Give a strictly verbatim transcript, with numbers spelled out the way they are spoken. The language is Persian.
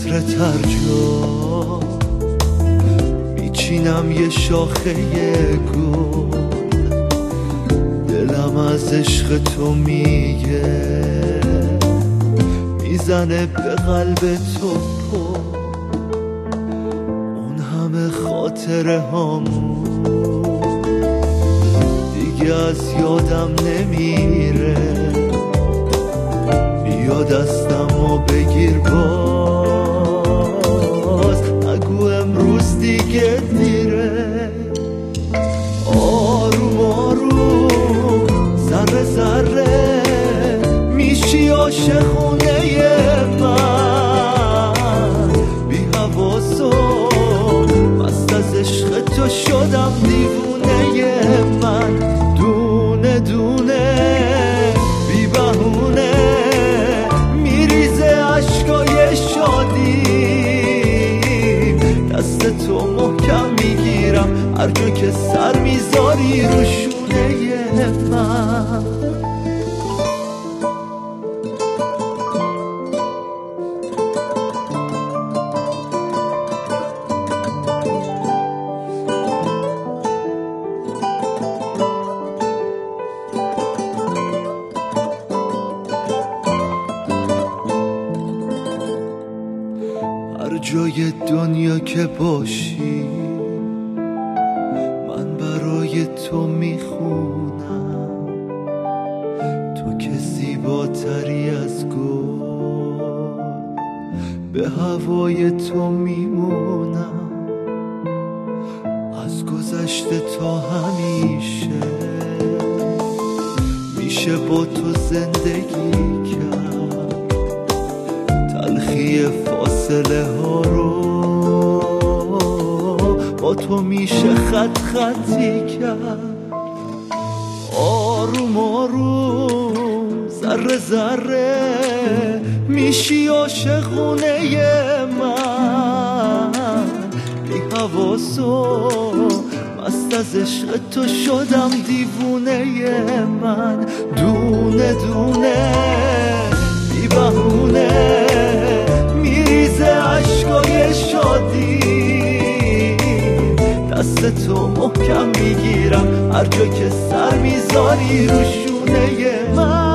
عطر ترجا میچینم یه شاخه گل، دلم از عشق تو میگه میزنه به قلب تو پر، اون همه خاطره هامون دیگه از یادم نمیره. بیا دستمو بگیر باز، نگو امروز دیگه دیره. آروم آروم ذره ذره میشی عاشقونه من، بی حواسم مست از عشق تو شدم دیوونه من. دونه دونه بی بهونه میریزه عشقای شادی، دست تو محکم میگیرم هر جا که سر میذاری رو شونه من. هر جای دنیا که باشی من برای تو میخونم، تو که زیباتری از گل به هوای تو میمونم. از گذشته تا همیشه میشه با تو زندگی کرد، تلخی فاصله ها رو با تو میشه خط خطی کرد. آروم آروم ذره ذره میشی عاشقونه من، بی حواسم مست از عشق تو شدم دیوونه من. دونه دونه بی بهونه میریزه عشقای شادی، دست تو محکم میگیرم هر جا که سر میذاری رو شونه من.